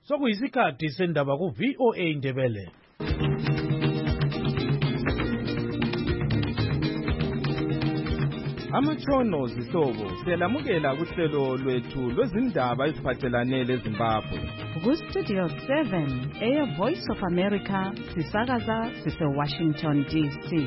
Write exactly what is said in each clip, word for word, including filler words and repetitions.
sokuyisikhathi sendaba ku V O A Ndebele. Amatshono zihlobo siyalamukela kuhlelo lwethu lwezindaba eziphathelane leZimbabwe. Ku Studio seven, Air Voice of America, sisakaza sise Washington D C.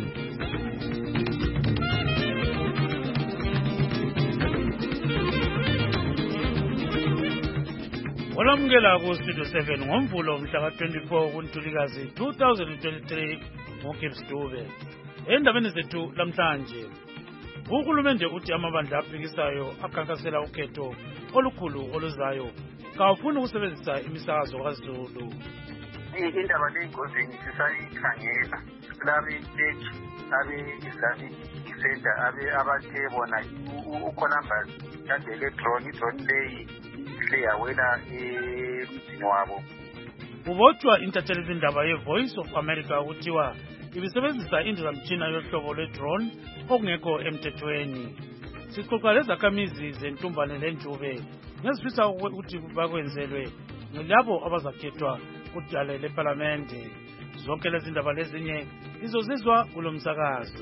Olamukela ku Studio seven ngomvulo mhla ka twenty-four kuNtulikazi two thousand twenty-three ngoGibbs Dube. Endabeni zethu lamhlanje, uhulumende uthi amabandla aphikisayo akhankasela ukhetho olukhulu oluzayo kawufuna ukusebenzisa imisakazo kaZulu. Indaba leyingozi sisayikhangela labe stage abe Islamic Center abe abathe bona uColumbus kandele drone drone leyi leyawela emzini wabo. Ubotshwa intatheli zindaba ye-Voice of America kuthiwa ibisebenzisa indizamtshina yohlobo lwe-drone okungekho emthethweni. Sixoxa lezakhamizi zentumbane lenjube ngezifisa ukuthi bakwenzelwe ngilabo abazakhethwa kudale leParlamente. Zonke lezi ndaba lezinye izozizwa kulo msakazo.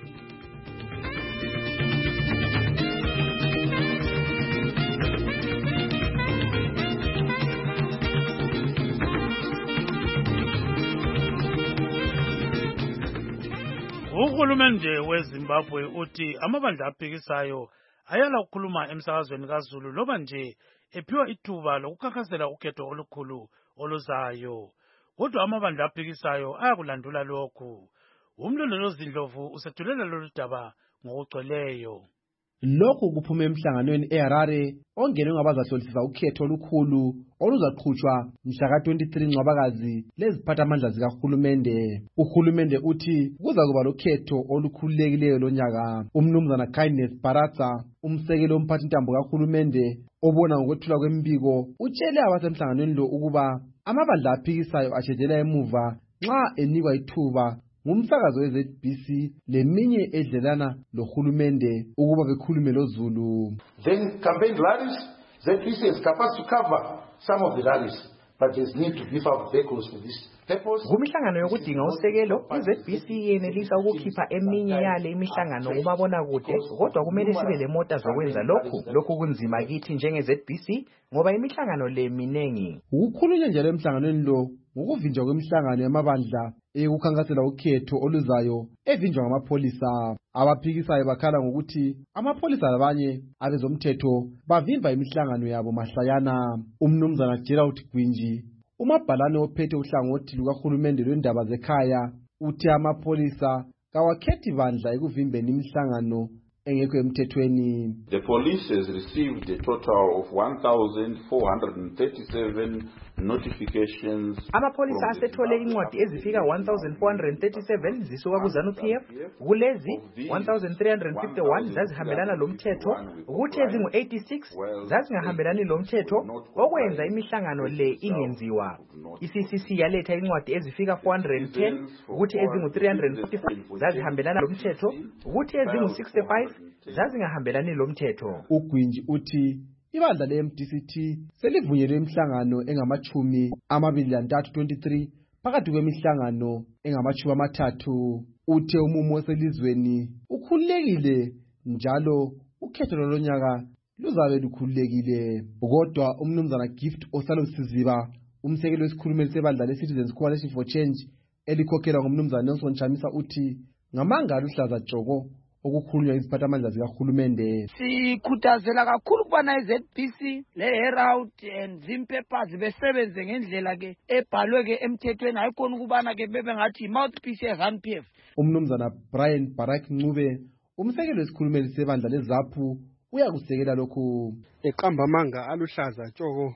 Uhulumende weZimbabwe uthi amabandla aphikisayo ayala ukukhuluma emsakazweni kaZulu loba nje ephiwa ithuba lokukhankasela ukhetho olukhulu oluzayo. Kodwa amabandla aphikisayo ayakulandula lokhu. Umlondolozi Ndlovu usethulela lolu daba ngokugcweleyo. Lokhu kuphume emhlanganweni eHarare ongenwe ngabazahlolisisa ukhetho olukhulu oluzaqhutshwa mhla ka twenty-three Ncwabakazi leziphathamandla zikahulumende. Uhulumende uthi kuza kuba lokhetho olukhululekileyo lonyaka. Umnumzana Kindness Baratsa, umsekeli womphathintambo kahulumende obona ngokwethula kwembiko, utshele abasemhlanganweni lo ukuba amabandla aphikisayo ashedela emuva nxa enikwa ithuba ngumsakazo we-Z B C leminye edlelana lohulumende ukuba bekhulume loZulu. Then campaign rallies, Z B C is capacity to cover some of the rallies, but there's need to beef up vehicles for this purpose. Kumihlangano yokudinga usekelo, i-Z B C yenelisa ukukhipha eminye yale imihlangano kumabona kude, kodwa kumele sibe lemota zokwenza lokhu. Lokhu kunzima kithi njenge-Z B C ngoba imihlangano le minengi. Ukukhulunywa njalo emhlanganweni lo ngokuvinjwa kwemihlangano yamabandla ekukhankasela ukhetho oluzayo evinjwa ngamapholisa. Abaphikisayo bakhala ngokuthi amapholisa labanye abezomthetho bavimba imihlangano yabo mahlayana. Umnumzana Gerald Gwinji, umabhalane ophethe uhlangothi lukahulumende lwendaba zekhaya, uthi amapholisa kawakhethi bandla ekuvimbeni imihlangano engekho emthethweni. The police has received a total of one thousand four hundred thirty-seven notifications. Amapolisa asethole incwadi ezifika one thousand four hundred thirty-seven zisuka kuZanu P F. Kulezi one thousand three hundred fifty-one zazihambelana lomthetho, ukuthi ezingu eighty-six zazingahambelani lomthetho okwenza imihlangano le ingenziwa. I-C C C yaletha incwadi ezifika four hundred ten ukuthi ezingu three hundred forty-five zazihambelana lomthetho, ukuthi ezingu sixty-five zazingahambelani lomthetho. Ugwinji uthi ibandla le-M D C T selivunyelwe imihlangano engamachumi amabili lantathu twenty-three phakathi kwemihlangano engamachumi amathathu. Uthe umumo oselizweni ukhululekile njalo ukhetho lonyaka luzabe lukhululekile. Kodwa umnumzana Gift Osalusiziba, umsekeli wesikhulumeli sebandla le-Citizens Coalition for Change elikhokhelwa ngumnumzana Nelson Chamisa, uthi ngamanga aluhlaza tshoko okukhulunywa iziphathamandla zikahulumende. Sikhuthazela kakhulu kubana i-Z B C le-Herald and Zimpepers besebenze ngendlela ke ebhalwe ke emthethweni, hayikhona ukubana ke bebe ngathi mouthpiece ye-ZANU P F. Umnumzana Brian Barak Ncube, umsekeli wesikhulumeli sebandla leZAPU, uyakusekela lokhu. Eqamba amanga aluhlaza tshoko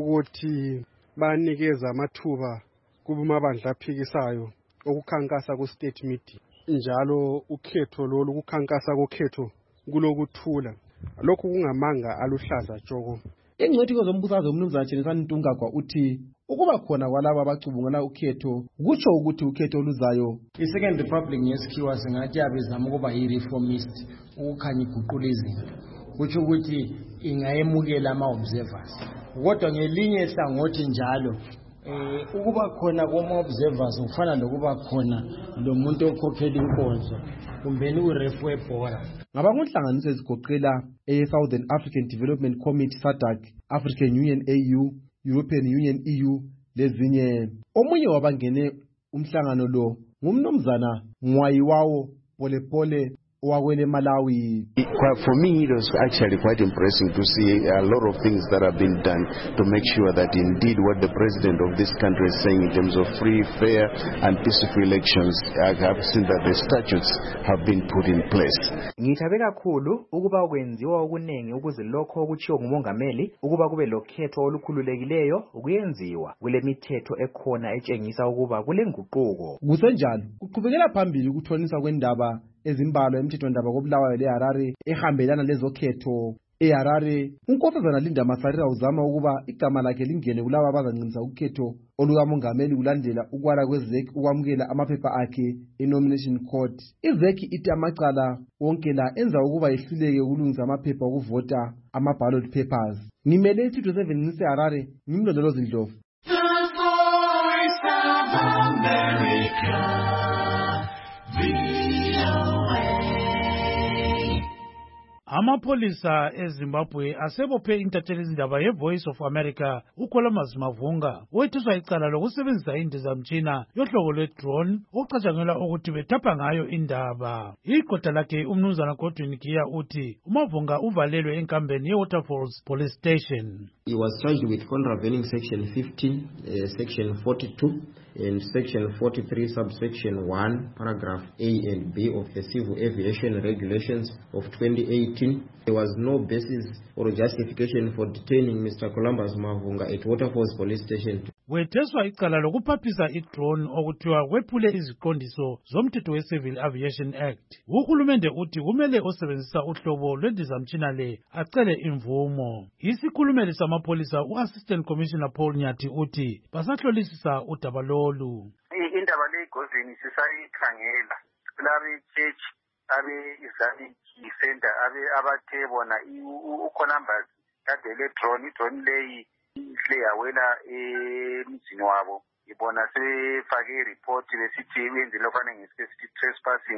ukuthi banikeza amathuba kubamabandla aphikisayo okukhankasa ku state meeting. Njalo ukhetho lolu kukhankasa kokhetho kulokuthula. Lokhu kungamanga aluhlaza tshoko. Ingcwethi zombusazo umnumzana Chenisani Ntungagwa uthi ukuba khona kwalabo abacubungana ukhetho kutsho ukuthi ukhetho oluzayo i-Second Republic ngesikhiwa singathi abezama ukuba yi-reformist, ukukhanya iguqula izinto. Kutsho ukuthi ingayemukela ama-observers kodwa ngelinye ihlangothi njalo eh ukuba khona koma-observers kufana nokuba khona lo muntu okhokhela inkonzo kumbeni urefu webhora ngabangohlanganiso ezigoqela e-Southern African Development Committee SADC, African Union A U, European Union E U lezinye. Omunye wabangene umhlangano lo ngumnumzana Ngwayiwawo Polepole owakwele Malawi. For me, it was actually quite impressive to see a lot of things that have been done to make sure that indeed what the president of this country is saying in terms of free, fair and peaceful elections, I have seen that the statutes have been put in place. Ngithabe kakhulu ukuba kwenziwa okunengi ukuze lokho okuchiwo ngumongameli ukuba kube lokhetho olukhululekileyo kuyenziwa kule mithetho ekhona etshengisa ukuba kule nguquko. Kusenjalo kuqhubekela phambili ukuthoniswa kwendaba ezimbalwa emthethwandaba koBulawayo leHarare ehambelana lezokhetho. eHarare unkosazana Linda Masarira uzama ukuba igama lakhe lingene kulabo abazancinisa ukhetho olukamongameli kulandela ukwala kwezeki ukwamukela amaphepha akhe e-nomination court. Izeki ithi amacala wonke la enza ukuba yehluleke ukulungisa amaphepha okuvota ama-ballot papers. Ngimele isitho seven ngiseHarare ngimlondolozi Ndlovu. Amapolisa eZimbabwe asebophe intatheli izindaba ye-Voice of America uKholomazi Mavhunga wethiswa icala lokusebenzisa indizamtshina yohlobo lwe-drone okucatshangelwa ukuthi bethapha ngayo indaba. Iqoda lakhe umnumzana Godwin Giya uthi uMavhunga uvalelwe enkambeni ye-Waterfalls Police Station. He was charged with contravening section fifteen, uh, section forty-two and section forty-three subsection one paragraph A and B of the Civil Aviation Regulations of twenty eighteen. There was no basis or justification for detaining Mister Columbus Mavhunga at Waterfalls Police Station. Wetheswa icala lokuphaphisa i-drone okuthiwa kwephule iziqondiso zomthetho we-Civil Aviation Act. Uhulumende uthi kumele osebenzisa uhlobo lwendizamtshina le acele imvumo. Isikhulumeli samapolisa u-Assistant Commissioner Paul Nyathi uthi basahlolisisa udaba lolu. Indaba le igozini sisayikhangela kulabe church abe Islamic Center abe abathe bona uColumbus kade le drone drone leyi ihle yawela emzini wabo ibona sefake report besithi wenze lokwane ngesifeti trespassing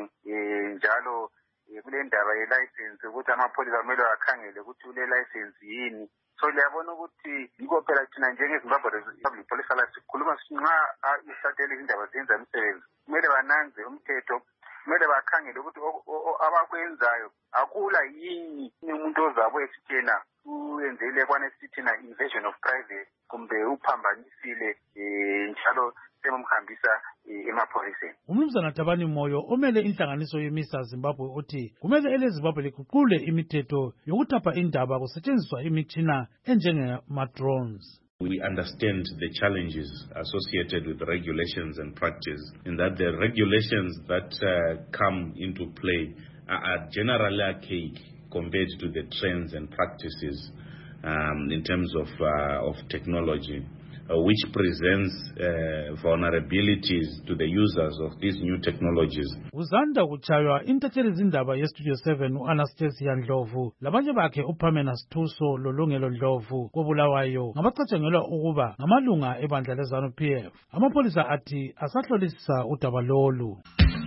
njalo kule ndaba ye license ukuthi amapolisa kumele akhangele ukuthi ule license yini. So liyabona ukuthi yiko phela thina njengeZimbabwe Public Police Service sikhuluma nxa isatele izindaba zenza umsebenzi kumele bananze umthetho kumele bakhangele ukuthi abakwenzayo akula yini umuntu ozabo esithena uyenzele kwane sithina invasion of privacy kumbe uphambanisile njalo semhambisa emapholiseni. Umnumzana Thabani Moyo omele inhlanganiso yemisa Zimbabwe uthi kumele ele Zimbabwe liqhule imithetho yokuthapha indaba kusetshenziswa imitshina enjengama-drones. We understand the challenges associated with regulations and practice, in that the regulations that uh, come into play are, are generally archaic compared to the trends and practices um, in terms of, uh, of technology, uh, which presents uh, vulnerabilities to the users of these new technologies. Uzanda kuchaywa intatheli izindaba ye-Studio seven u-Anastasia Ndlovu labanye bakhe uPamela Sithuso loLungelo Ndlovu koBulawayo ngabacatshangelwa ukuba ngamalunga ebandla leZANU P F. Amapolisa athi asahlolisisa udaba lolu.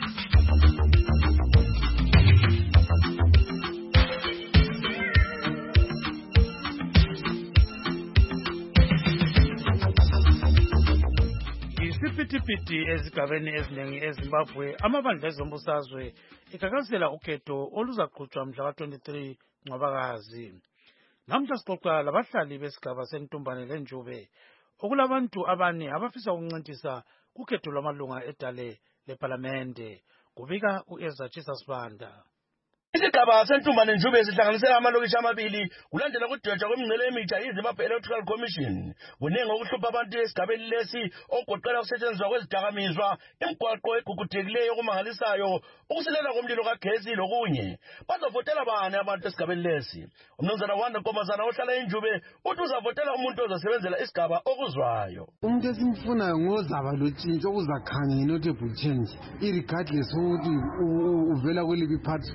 Isiphithi ezigabeni eziningi eZimbabwe amabandla ezombusazwe ikakazela ukhetho oluzaqhutshwa mhla twenty-three Ncwabakazi. Namhla sixoxa labahlali besigaba sentumbane leNjube okulabantu abane abafisa ukuncintisa kukhetho lwamalunga edale leParlamente. Kubika uEzra Chisasibanda. Isigaba sentumbane Njube sihlanganisela amalokishi amabili kulandela ukudwetshwa kwemingcele emitsha yiZimbabwe Electoral Commission. Kunengi okuhlupha abantu esigabeni lesi okugoqela ukusetshenziswa kwezidakamizwa, imigwaqo eguguthekileyo okumangalisayo, ukusilela komlilo kagesi lokunye. Bazavotela bani abantu esigabeni lesi? Umnumzana Wanda Nkomazana ohlala eNjube uthi uzavotela umuntu ozosebenzela isigaba okuzwayo. Umuntu esimfunayo ngozaba lotshintsho okuzakhanya i-notable change irregardless ukuthi uvela kweliphi party. Sifuna umuntu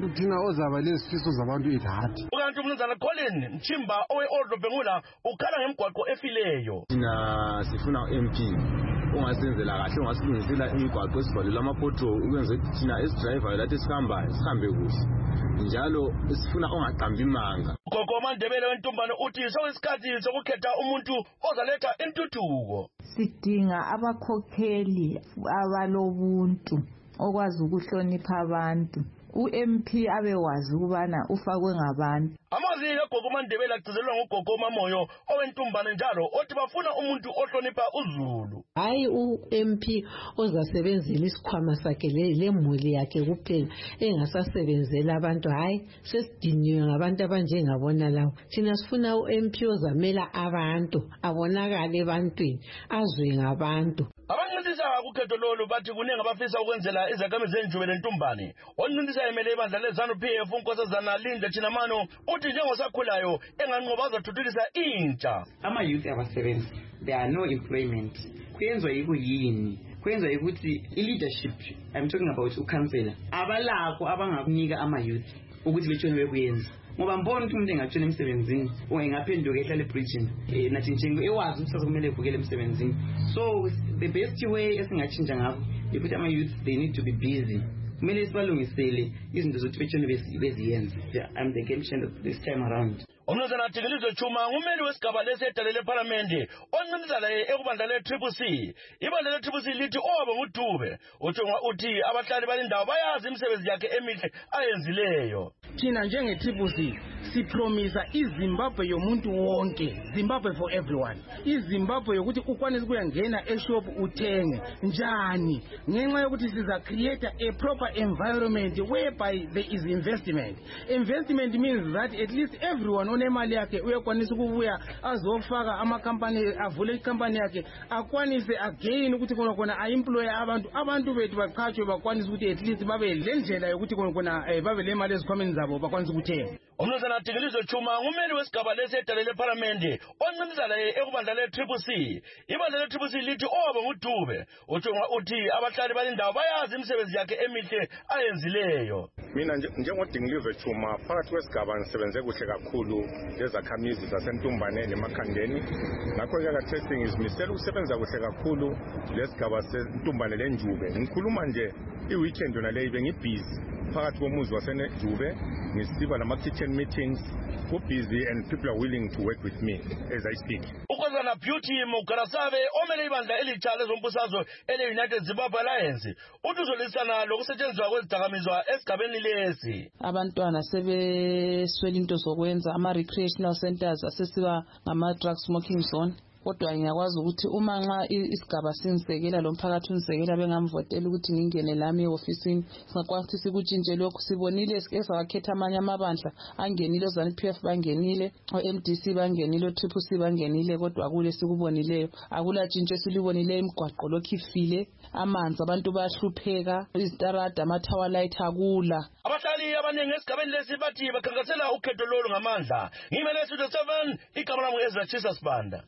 abantu thina ozaba lezifiso zabantu ethati. Ukanti umnumzana Colin Mchimba owe-Old Bengula ukhala ngemigwaqo efileyo. Thina sifuna u-M P ongasenzela kahle ongasilungisela imigwaqo esivalele ama-pothole ukwenza ukuthi thina esidrivayo lathi esihambayo sihambe kuhle. Njalo sifuna ongaqambi imanga. Ugogo Mandebele wentumbane uthi sokuyisikhathi sokukhetha umuntu ozaletha intuthuko. Sidinga abakhokheli abalobuntu okwazi ukuhlonipha abantu. U-M P abewazi ukubana ufakwe ngabantu. Amazwi kaGogo Mandebele agcizelwa nguGogo Mamoyo owentumbane njalo othi bafuna umuntu ohlonipha uZulu. Hayi u-M P ozasebenzela isikhwama sakhe lemuli yakhe kuphela engasasebenzela abantu. Hayi sesidiniwe ngabantu abanjengabona lawo. Thina sifuna u-M P ozamela abantu abonakale ebantwini azwe ngabantu. Abancintisa kukhetho lolu bathi kuningi abafisa ukwenzela izakhamizi zenjube lentumbane. Oncintisa emele ibandla leZANU P F uNkosazana Linde Chinamano uthi njengosakhulayo enganqoba azathuthukisa intsha. Ama-youth abasebenzi, there are no employment. Kuyenzwa yikuyini? Kuyenzwa ukuthi i-leadership, I'm talking about ukhansela, abalakho abangakunika ama-youth ukuthi betshone bekuyenza. Ngoba mbona ukuthi umuntu engatshona emsebenzini ongaphenduka ehlala ebridging nathi njengo ewazi ukuthi kumele evukele emsebenzini. So the best way esingatshintsha ngakho ukuthi ama-youth they need to be busy. Kumele sibalungisele izinto zokuthi betshone beziyenza. I'm the game changer this time around. Umnumzana Thingilizwe Chuma ngumeli wesigaba lesedale leParliament oncinisa laye ekubandla le-Triple C. Ibandla le-Triple C lithi obe nguDube uthunga uthi abahlali balindawo bayazi imisebenzi yakhe emihle ayenzileyo. Thina njenge-Triple C sipromisa iZimbabwe yomuntu wonke, Zimbabwe for everyone. iZimbabwe yokuthi ukwanise kuyangena eshop uthenge njani ngenxa yokuthi siza create a proper environment whereby there is investment. Investment means that at least everyone onemali yakhe uyakwanisa ukubuya azofaka ama-company avule i-company yakhe akwanise again ukuthi khona khona a-employe abantu abantu bethu baqhatshwe bakwanise ukuthi at least babe le ndlela yokuthi khona khona babe le mali ezikhwameni zabo bakwanise ukuthenga. Umnumzana Thingilizwe Chuma ngumeli wesigaba lesedale leParliament oncinisa laye ekubandla le-Triple C. Ibandla le-Triple C lithi obe nguDube uthunga uthi abahlali balindawo bayazi imisebenzi yakhe emihle ayenzileyo. Mina njengoDingilizwe Chuma phakathi kwesigaba ngisebenze kuhle kakhulu lezakhamizi zasentumbane nemakhandeni. Ngakho-ke khathesi ngizimisela ukusebenza kuhle kakhulu lesigaba sentumbane lenjube. Ngikhuluma nje i-weekend yona leyo bengibhizi phakathi komuzi wasenjube ngisiba lama-kitchen meetings. Busy and people are willing to work with me as I speak. Ukozana Beauty Mugarasabe omele ibandla elitsha lezombusazwe ele-United Zimbabwe Alliance uthi uzolisana lokusetshenziswa kwezidakamizwa esigabeni lesi. Abantwana sebeswela into zokwenza ama-recreational centers asesiba ngama-drug smoking zone. Kodwa ngiyakwazi ukuthi uma nxa isigaba singisekela lo mphakathi ungisekela bengamvotela ukuthi ngingene lami e-ofisini singakwazi sikutshintshe lokhu. Sibonile esawakhetha amanye amabandla angenile oZANU P F bangenile o-M D C bangenile o-Triple C bangenile kodwa akule sikubonileyo akula tshintsho esilibonileyo imigwaqo lokhu ifile amanzi abantu bayahlupheka izitarada ama-tower light akula. Abahlali abaningi esigabeni lesi bathi bakhankasela ukhetho lolu ngamandla. Ngimele Studio seven igama lami Ezra Chisa Sibanda.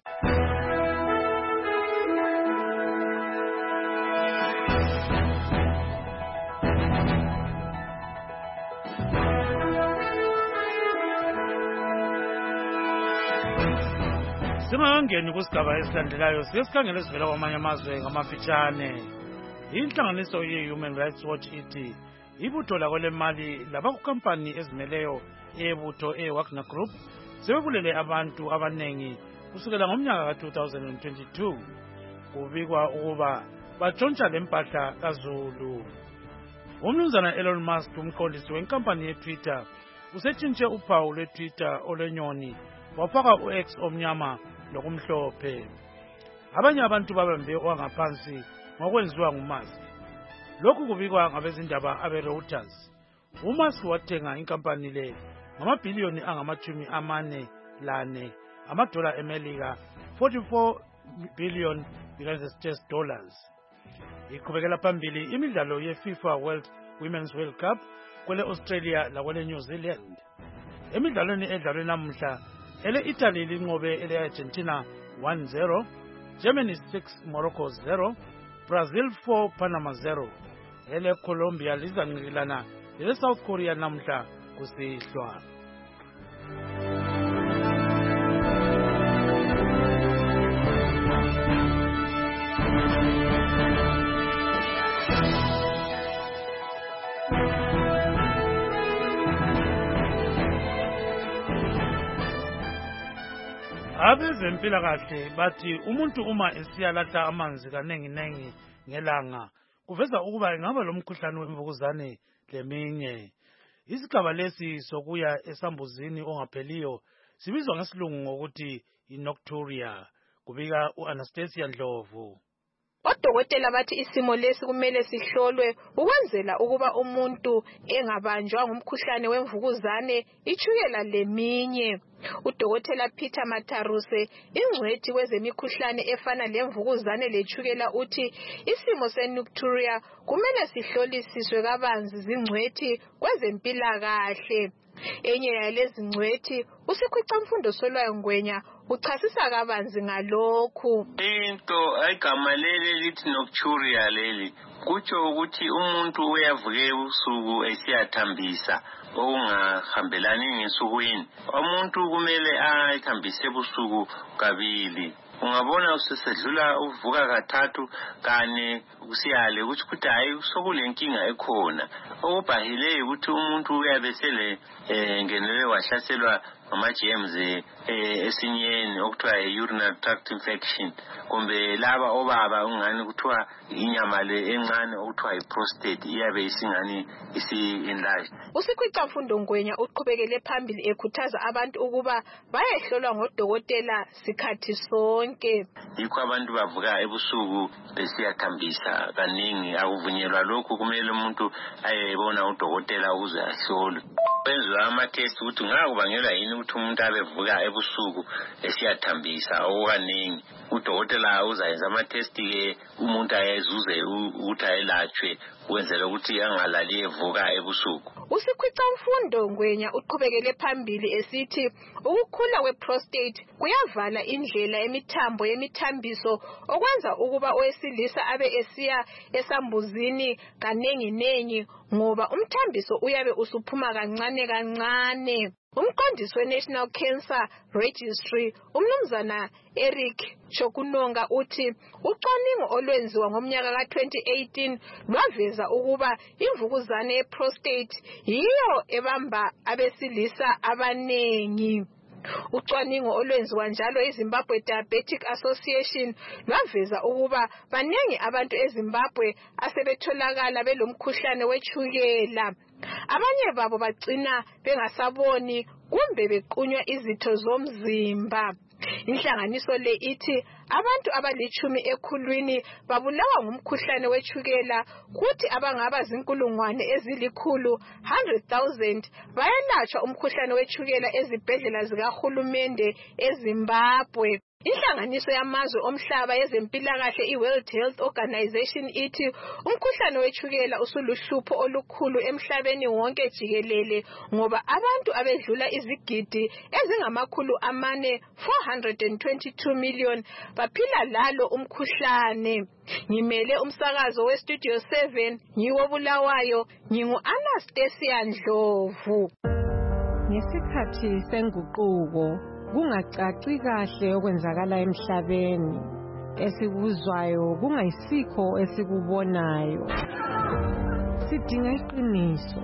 Singangeni kusigaba esilandelayo siyesikhangela esivela kwamanye amazwe ngamafitshane. Inhlanganiso ye-Human Rights Watch ithi ibutho lako lemali labakukampani ezimeleyo ebutho e-Wagner Group sebebulele abantu abanengi kusukela ngomnyaka ka-two thousand twenty-two. Kubikwa ukuba batshontsha lempahla kaZulu. Umnumzana Elon Musk umqondisi wenkampani ye-Twitter usetshintshe uphawu lwe-Twitter olwenyoni wafaka u-X omnyama lokumhlophe. Abanye abantu babambe owangaphansi ngokwenziwa nguMusk. Lokhu kubikwa ngabezindaba abe-Reuters. uMusk wathenga inkampani le ngamabhiliyoni angamachumi amane lane amadola eMelika forty-four billion United States dollars. Iqhubekela phambili imidlalo ye-FIFA World Women's World Cup kwele Australia lakwele New Zealand. Emidlalweni edlalwe namuhla ele-Italy linqobe ele-Argentina one zero, Germany six Morocco zero, Brazil four Panama zero. Ele-Colombia lizanqikilana le-South Korea namhla kusihlwa. Abezempilakahle bathi umuntu uma esiyalahla amanzi kanengi nengi ngelanga kuveza ukuba engaba lomkhuhlane wemvukuzane leminye. Isigaba lesi sokuya esambuzini ongapheliyo sibizwa ngesilungu ngokuthi inocturia. Kubika u-Anastasia Ndlovu. Odokotela bathi isimo lesi kumele sihlolwe ukwenzela ukuba umuntu engabanjwa ngumkhuhlane wemvukuzane itshukela leminye. Udokotela Peter Mataruse, ingcwethi kwezemikhuhlane efana lemvukuzane letshukela, uthi isimo senocturia kumele sihlolisiswe kabanzi zingcwethi kwezempilakahle. Enye yalezi ngcwethi usikhwicamfundo Solwayo Ngwenya uchasisa kabanzi ngalokhu. Into ayigama leli lithi nocturia leli kutsho ukuthi umuntu uyavuka ebusuku esiyathambisa okungahambelani ngesukwini. Umuntu kumele ayithambise ebusuku kabili. Ungabona usesedlula uvuka kathathu kane kusiyale ukuthi kuthi hayi sokulenkinga ekhona. Okubhahileyo ukuthi umuntu uyabe sele ngenele wahlaselwa ama-germs esinyeni okuthiwa yi-urinary tract infection, kumbe laba obaba ungani kuthiwa inyama le encane okuthiwa yi-prostate iyabe isingani isi-enlarged. Usikhwicamfundo Ngwenya uqhubekele phambili ekhuthaza abantu ukuba bayehlolwa ngodokotela sikhathi sonke. Yikho abantu bavuka ebusuku besiyathambisa kaningi, akuvunyelwa lokhu, kumele umuntu ayebona udokotela ukuze ahlolwe. Kwenziwa ama-test ukuthi ngakubangelwa yini ukuthi umuntu abevuka ebusuku esiyathambisa okukaningi. Udokotela uzayenza ama-test ke umuntu ayezuze ukuthi ayelatshwe ukwenzela ukuthi angalali evuka ebusuku. Usikhwicamfundo Ngwenya uqhubekele phambili esithi ukukhula kwe-prostate kuyavala indlela emithambo yemithambiso okwenza ukuba owesilisa abe esiya esambuzini kanengi nengi ngoba umthambiso uyabe usuphuma kancane kancane. Umqondisi we-National Cancer Registry umnumzana Eric Chokunonga uthi ucwaningo olwenziwa ngomnyaka ka twenty eighteen lwaveza ukuba imvukuzane ye-prostate yiyo ebamba abesilisa abanengi. Ucwaningo olwenziwa njalo eZimbabwe Diabetic Association lwaveza ukuba baningi abantu eZimbabwe asebetholakala belomkhuhlane wetshukela. Abanye babo bagcina bengasaboni kumbe bequnywa izitho zomzimba. Inhlanganiso le ithi abantu abalichumi ekhulwini babulawa ngumkhuhlane wetshukela, kuthi abangaba zinkulungwane ezilikhulu one hundred thousand bayelatshwa umkhuhlane wetshukela ezibhedlela zikahulumende eZimbabwe. Inhlanganiso yamazwe omhlaba yezempilakahle i-World Health Organization ithi umkhuhlane wetshukela usuluhlupho olukhulu emhlabeni wonke jikelele ngoba abantu abedlula izigidi ezingamakhulu amane four hundred twenty-two million baphila lalo umkhuhlane. Ngimele umsakazo we-Studio seven ngiwo Bulawayo, ngingu-Anastasia Ndlovu. Ngesikhathi senguquko kungacaci kahle okwenzakala emhlabeni, esikuzwayo kungayisikho esikubonayo. Sidinga iqiniso.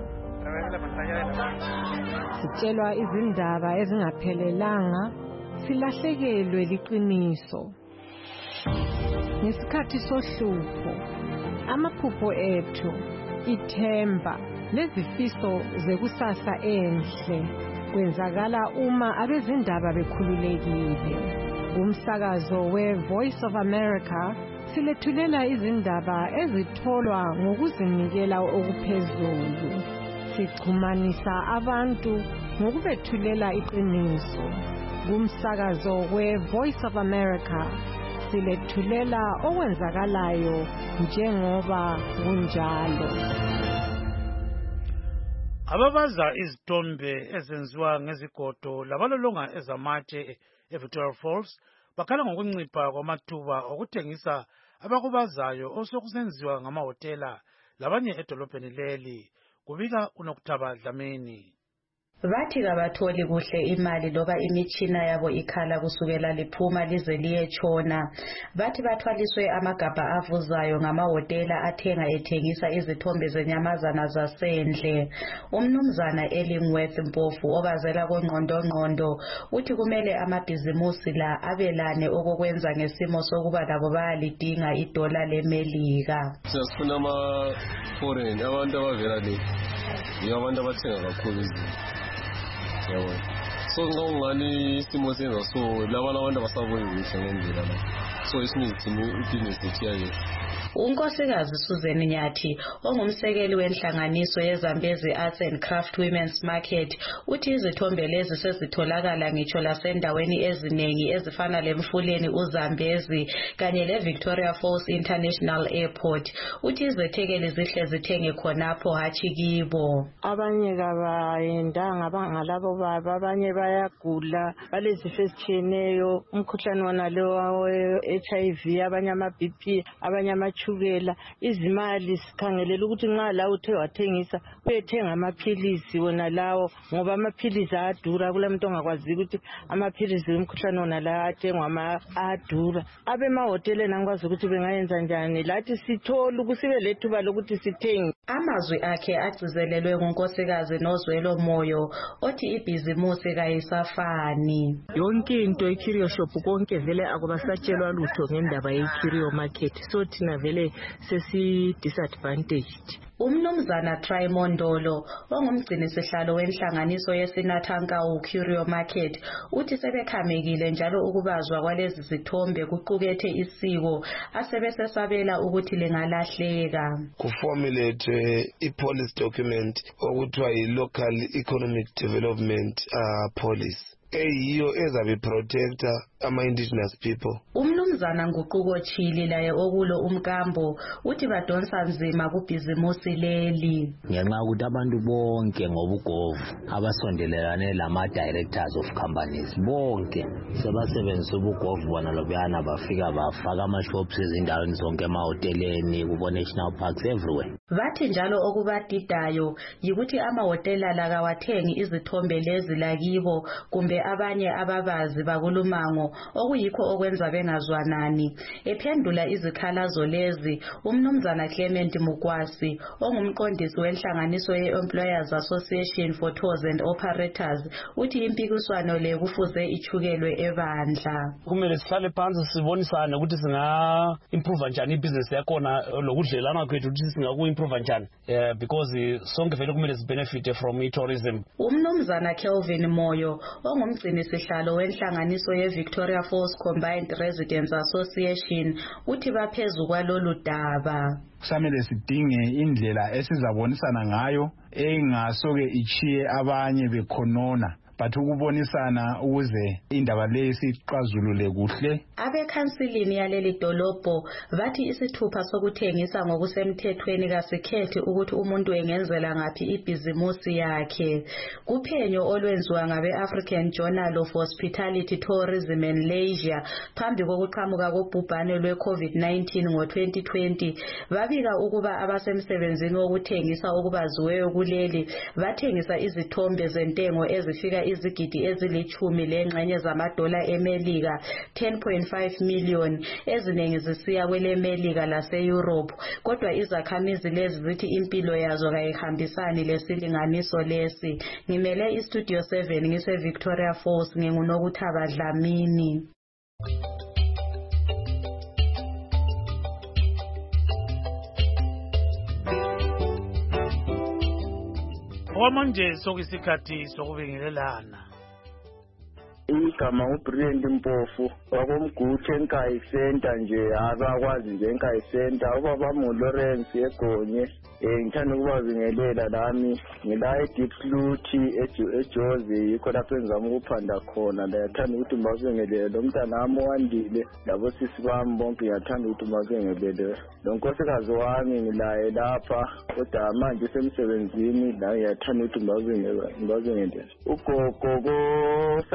Sitshelwa izindaba ezingaphelelanga, silahlekelwe liqiniso. Ngesikhathi sohlupho, amaphupho ethu, ithemba lezifiso zekusasa enhle kwenzakala uma abezindaba bekhululekile. Umsakazo we-Voice of America silethulela izindaba ezitholwa ngokuzinikela okuphezulu. Sixhumanisa abantu ngokubethulela iqiniso. Kumsakazo we-Voice of America silethulela okwenzakalayo njengoba kunjalo. Ababaza izithombe ezenziwa ngezigodo labalolonga ezamatshe eVictoria Falls bakhala ngokuncipha kwamathuba okuthengisa abakubazayo osokusenziwa ngamahotela labanye edolobheni leli. kubika uNokuthaba Dlamini. Bathi kabatholi kuhle imali loba imitshina yabo ikhala kusukela liphuma lize liyetshona. Bathi bathwaliswe amagabha avuzayo ngamahotela athenga ethengisa izithombe zenyamazana zasendle. Umnumzana Ellingworth Mpofu obazela kongqondongqondo uthi kumele amabhizimusi la abelane okokwenza ngesimo sokuba labo bayalidinga idola lemelika. Siyafuna ama foreign abantu abavela le. Yabantu abathenga kakhulu izinto. So ngawungani isimo senza so laba abantu abasaboni kuhle ngendlela la. So isinithi ubusiness ethiyayo. Unkosikazi Susan Nyathi ongumsekeli wenhlanganiso yeZambezi Arts and Craft Women's Market uthi izithombe lezi sezitholakala ngitsho lasendaweni eziningi ezifana lemfuleni uZambezi kanye leVictoria Falls International Airport. Uthi izethekeli zihle zithenge khonapho hatshi kibo. Abanye kabayendanga abangalabo baba abanye bayagula balezifo ezitshiyeneyo umkhuhlane wona lo we-H I V abanye ama-B P abanye ama chukela izimali sikhangelela ukuthi nxa la uthe wathengisa uyethenga amaphilisi wona lawo ngoba amaphilisi adura kulamuntu ongakwazi ukuthi amaphilisi omkhuhlane wona la athengwa adura abemahoteleni angikwazi ukuthi bengayenza njani lathi sithola ukusibe lethuba lokuthi sithenge. Amazwi akhe agcizelelwe ngunkosikazi Nozwelo Moyo othi ibhizimusi kayisafani. Yonke into ecurio shop konke vele akubasatshelwa lutho ngendaba yecurio market so thina vele sesi disadvantaged. Umnumzana Trimondolo ongumgcini sihlalo wenhlanganiso yeSinathankawu Curio Market uthi sebekhamekile njalo ukubazwa kwalezi zithombe kuqukethe isiko asebesesabela ukuthi lingalahleka. Kuformulate i-policy document okuthiwa yi-local economic development uh, policy eyiyo ezabe protector ama-indigenous people. Umnumzana Nguquko Chili laye okulo umkambo uthi badonsa nzima kubhizimusi leli. Ngenxa ukuthi abantu bonke ngobugovu abasondelelane lama-directors of companies bonke sebasebenzisa ubugovu bona lobuyana bafika bafaka ama-shops ezindaweni zonke emahoteleni kubo-national parks everywhere. Bathi njalo okubadidayo yikuthi amahotela la kawathengi izithombe lezi lakibo kumbe abanye ababazi bakulumango okuyikho okwenza bengazwanani. Ephendula izikhalazo lezi umnumzana Clement Mukwasi ongumqondisi wenhlanganiso ye-Employers Association for Tours and Operators uthi impikiswano le kufuze ichukelwe ebandla. Kumele sihlale phansi sibonisane ukuthi singa improve njani ibusiness yakhona lokudlelana kwethu ukuthi singaku improve njani because sonke vele kumele sibenefit from tourism. Umnumzana Kelvin Moyo ongumgcini sihlalo wenhlanganiso ye-Victoria Falls Combined Residents Association uthi baphezulu kwalolu daba. Kusamele sidinge indlela esizabonisana ngayo engasoke ichiye abanye bekhonona but ukubonisana ukuze indaba lesi ixazulule kuhle. Abekhansilini yaleli dolobho bathi isithupha sokuthengisa ngokusemthethweni kasikhethi ukuthi umuntu engenzela ngaphi ibhizimusi yakhe. Kuphenyo olwenziwa ngabe-African Journal of Hospitality, Tourism and Leisure phambi kokuqhamuka kobhubhane lwe-COVID nineteen ngo-twenty twenty babika ukuba abasemsebenzini wokuthengisa okubaziweyo kuleli bathengisa izithombe zentengo ezifika izigidi ezilithumi lengxenye zamadola emelika ten point five million eziningi zisiya kwelemelika lase-Europe. Kodwa izakhamizi lezi zithi impilo yazo kayihambisani lesilinganiso lesi. Ngimele iStudio seven ngise-Victoria Falls nginguNokuthaba Dlamini. Okwamanje sokuyisikhathi sokubingelelana. Igama uBrilliant Mpofu wakomguthe eNkayi Center nje akakwazi nje eNkayi Center ubaba Lawrence egonye eh ngithanda ukubabingelela lami ngila eDeep Sluthi eJozi yikho lapho engizama ukuphanda khona la yathanda ukuthi mbabingelele lo mntanami wandile labo sisi bami bonke yathanda ukuthi mbabingelele lo nkosikazi wami ngilaye lapha kodwa manje semsebenzini la yathanda ukuthi mbabingelele mbabingelele ugogo ko Saka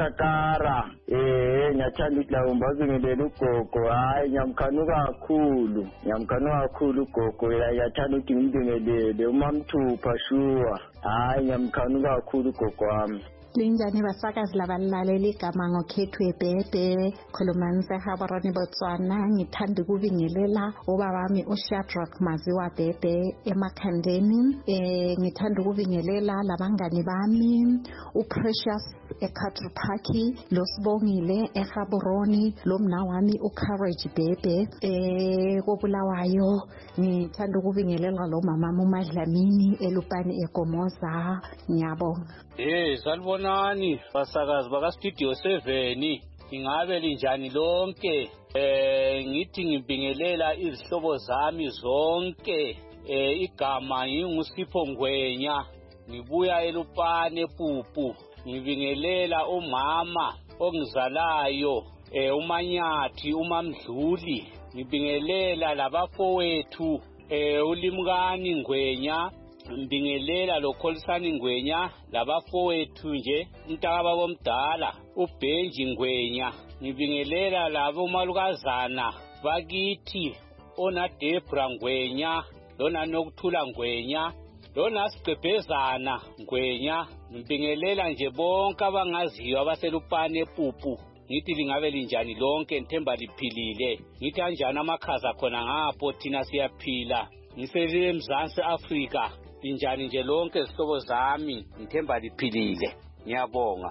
Mara eh ngiyathanda ukuthi lawo mbazingilele ugogo hayi ngiyamkhanuka kakhulu ngiyamkhanuka kakhulu ugogo yathanda ukuthi ngibingelele umamthupha shuwa hayi ngiyamkhanuka kakhulu ugogo wami. Linjani basakazi labalaleli igama ngokhethwe Bhebhe khuluma ngiseHabarani Botswana ngithanda ukubingelela ubaba wami uShadrack Maziwa Bhebhe emakhandeni eh ngithanda ukubingelela labangani bami uPrecious eCountry Park loSibongile eHabaroni lomna wami uCourage Bhebhe eh kobulawayo ngithanda ukubingelela lo mama uMadlamini eLupane eGomoza ngiyabonga. Eh salibonani basakazi baka Studio seven ingabe linjani lonke eh ngithi ngibingelela izihlobo zami zonke eh igama ngingusipho Ngwenya ngibuya eLupane Pupu ngibingelela umama ongizalayo eh uManyathi uMamdluli ngibingelela labafowethu eh uLimkani Ngwenya ngibingelela lo Kholisani Ngwenya labafowethu nje mntaka bomdala uBenji Ngwenya ngibingelela labo malukazana bakithi ona Debra Ngwenya lona Nokuthula Ngwenya lona Sigcebhezana Ngwenya ngibingelela nje bonke abangaziyo abaselupane Pupu ngithi lingabe linjani lonke ngithemba liphilile ngithi kanjani amakhaza khona ngapho thina siyaphila ngisele eMzansi Afrika linjani nje lonke izihlobo zami ngithemba liphilile ngiyabonga.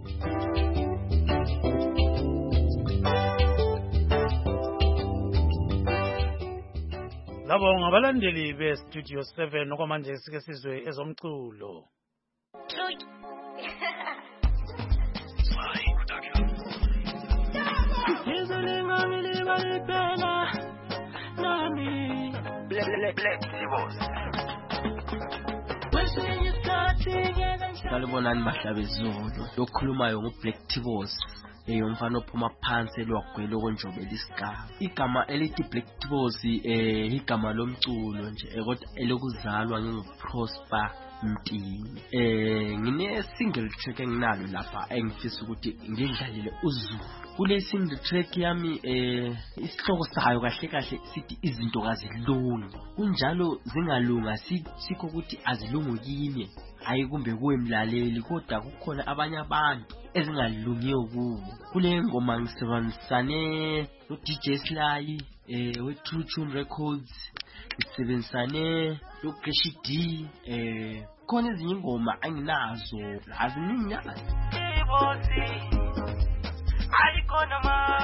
Labo ngabalandeli be Studio seven okwamanje sike sizwe ezomculo. Salibonani bahlabe Zulu lokhulumayo ngoBlack Tibos eyomfana ophuma phansi elwagwele okonjobela isigaba igama elithi Black Tibos eh igama lomculo nje kodwa elokuzalwa nginguProsper Mpini eh ngine single track enginalo lapha engifisa ukuthi ngidlalile uZulu kule single track yami eh isihloko sayo kahle kahle sithi izinto kazilungi kunjalo zingalunga sikho ukuthi azilungu yini hayi kumbe kuwe mlaleli kodwa kukhona abanye abantu ezingalungiyo kuwo kule ngoma ngisebenzisane no D J Sly eh we True Tune Records isebenzisane no Keshi D eh khona ezinye ingoma anginazo azininyazi ayikona ma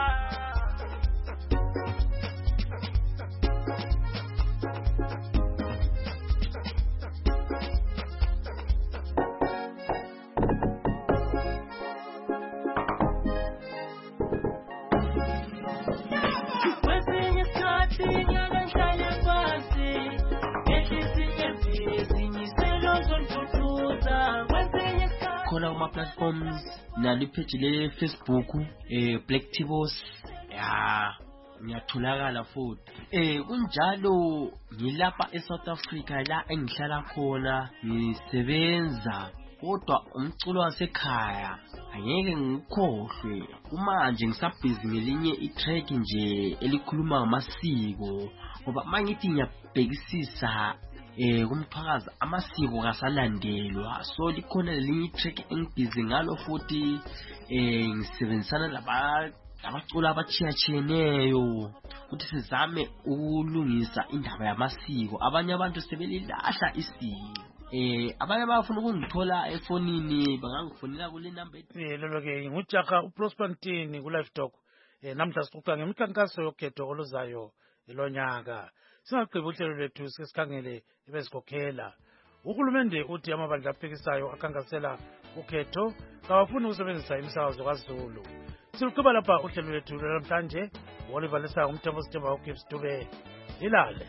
khona kuma platforms nali page le Facebook eh Black Tibos ya ngiyatholakala futhi eh kunjalo ngilapha eSouth Africa la engihlala khona ngisebenza kodwa umculo wasekhaya angeke ngikhohlwe kumanje ngisabhizi ngelinye itrack nje elikhuluma ngamasiko ngoba mangithi ngiyabhekisisa eh kumphakazi amasiko kasalandelwa so likhona lelinye track engibhizi ngalo futhi eh ngisebenzisana laba abacula abachiyachiyeneyo ukuthi sizame ukulungisa indaba yamasiko abanye abantu sebelilahla isiko eh abanye bafuna ukungithola efonini bangangifonela kule number eh lelo ke ngujaha uProsper Ntini ku Live Talk eh namhla sixoxa ngemikhankaso yokhetho oluzayo elonyaka singaqhubeka uhlelo lwethu sesikhangele ebesikhokhela uhulumende uthi amabandla aphikisayo akhankasela ukhetho kawafuni ukusebenzisa imisakazo kaZulu siluqhuba lapha uhlelo lwethu namhlanje Oliver Lesa umthembu Sithemba uGibbs Dube ilale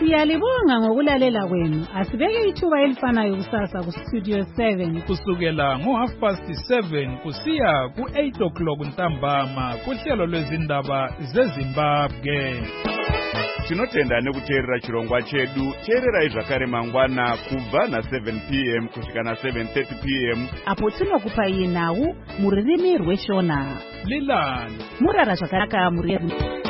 Siyalibonga ngokulalela kwenu. Asibeke ithuba elifanayo kusasa ku Studio seven kusukela ngo half past seven kusiya ku eight o'clock ntambama kuhlelo lwezindaba zeZimbabwe. Tinotenda nekuteerera chirongwa chedu. Teererai zvakare mangwana kubva na seven p m kusvika na seven thirty p m apo tinokupai nhau muririmi rweshona. Lilani murara zvakanaka muri